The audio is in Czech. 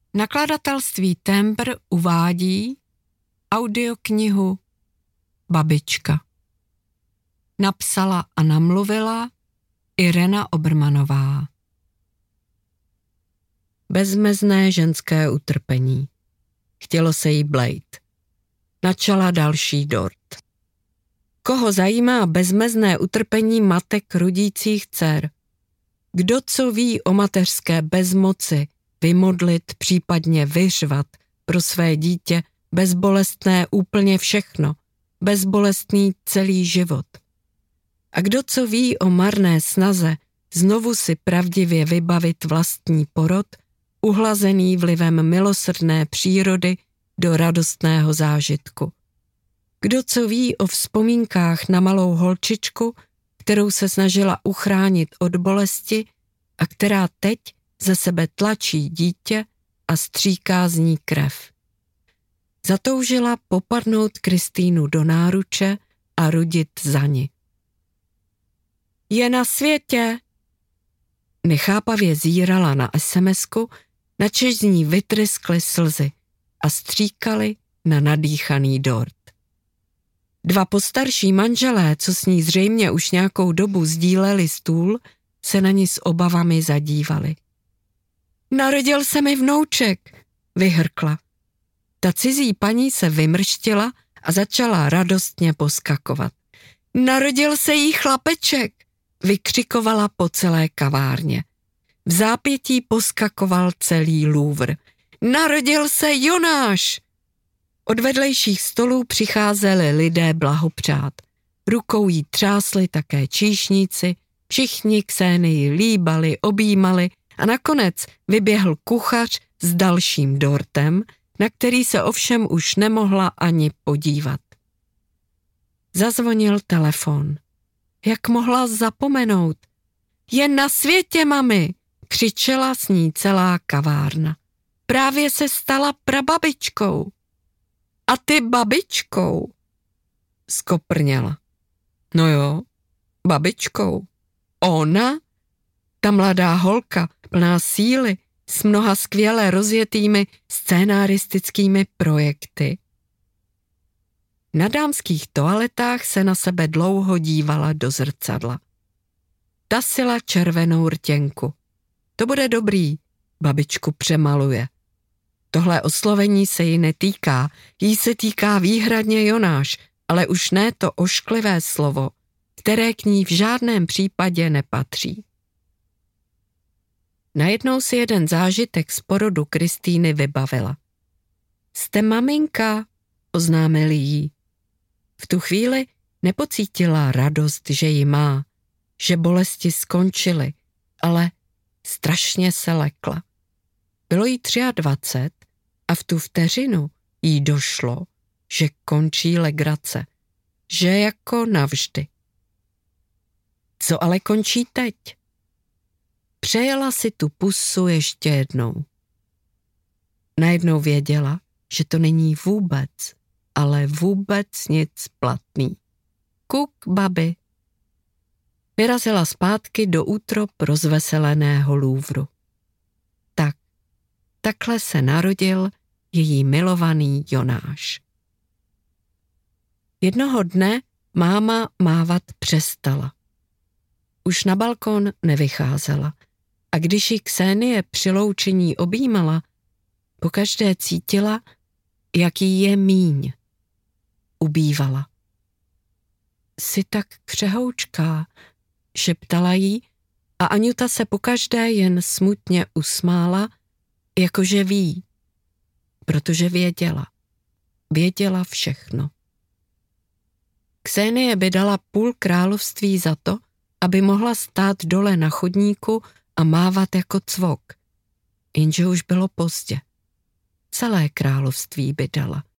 Nakladatelství Tembr uvádí audioknihu Babička. Napsala a namluvila Irena Obermanová. Bezmezné ženské utrpení. Chtělo se jí blejt. Načala další dort. Koho zajímá bezmezné utrpení matek rodících dcer? Kdo co ví o mateřské bezmoci, vymodlit, případně vyřvat pro své dítě bezbolestné úplně všechno, bezbolestný celý život? A kdo co ví o marné snaze znovu si pravdivě vybavit vlastní porod, uhlazený vlivem milosrdné přírody do radostného zážitku? Kdo co ví o vzpomínkách na malou holčičku, kterou se snažila uchránit od bolesti a která teď ze sebe tlačí dítě a stříká z ní krev. Zatoužila popadnout Kristýnu do náruče a rodit za ni. Je na světě! Nechápavě zírala na SMS-ku, načež z ní vytryskly slzy a stříkaly na nadýchaný dort. Dva postarší manželé, co s ní zřejmě už nějakou dobu sdíleli stůl, se na ní s obavami zadívali. Narodil se mi vnouček, vyhrkla. Ta cizí paní se vymrštila a začala radostně poskakovat. Narodil se jí chlapeček, vykřikovala po celé kavárně. V zápětí poskakoval celý Louvre. Narodil se Jonáš! Od vedlejších stolů přicházeli lidé blahopřát. Rukou jí třásli také číšníci, všichni Ksένii líbali, objímali a nakonec vyběhl kuchař s dalším dortem, na který se ovšem už nemohla ani podívat. Zazvonil telefon. Jak mohla zapomenout? Je na světě, mami, křičela s ní celá kavárna. Právě se stala prababičkou. A ty babičkou? Skoprněla. No jo, babičkou. Ona? Ta mladá holka, plná síly, s mnoha skvěle rozjetými scénaristickými projekty. Na dámských toaletách se na sebe dlouho dívala do zrcadla. Tasila červenou rtěnku. To bude dobrý, babičku přemaluje. Tohle oslovení se jí netýká, jí se týká výhradně Jonáš, ale už ne to ošklivé slovo, které k ní v žádném případě nepatří. Najednou si jeden zážitek z porodu Kristýny vybavila. Jste maminka, oznámili jí. V tu chvíli nepocítila radost, že ji má, že bolesti skončily, ale strašně se lekla. Bylo jí 23 a v tu vteřinu jí došlo, že končí legrace, že jako navždy. Co ale končí teď? Přejela si tu pusu ještě jednou. Najednou věděla, že to není vůbec, ale vůbec nic platný. Kuk, babi. Vyrazila zpátky do útrop rozveseleného Louvru. Takhle se narodil její milovaný Jonáš. Jednoho dne máma mávat přestala. Už na balkon nevycházela a když ji Ksenie při loučení objímala, pokaždé cítila, jak jí je míň. Ubývala. Jsi tak křehoučká, šeptala jí a Aňuta se pokaždé jen smutně usmála, jakože ví, protože věděla. Věděla všechno. Ksenie by dala půl království za to, aby mohla stát dole na chodníku a mávat jako cvok. Jenže už bylo pozdě. Celé království by dala.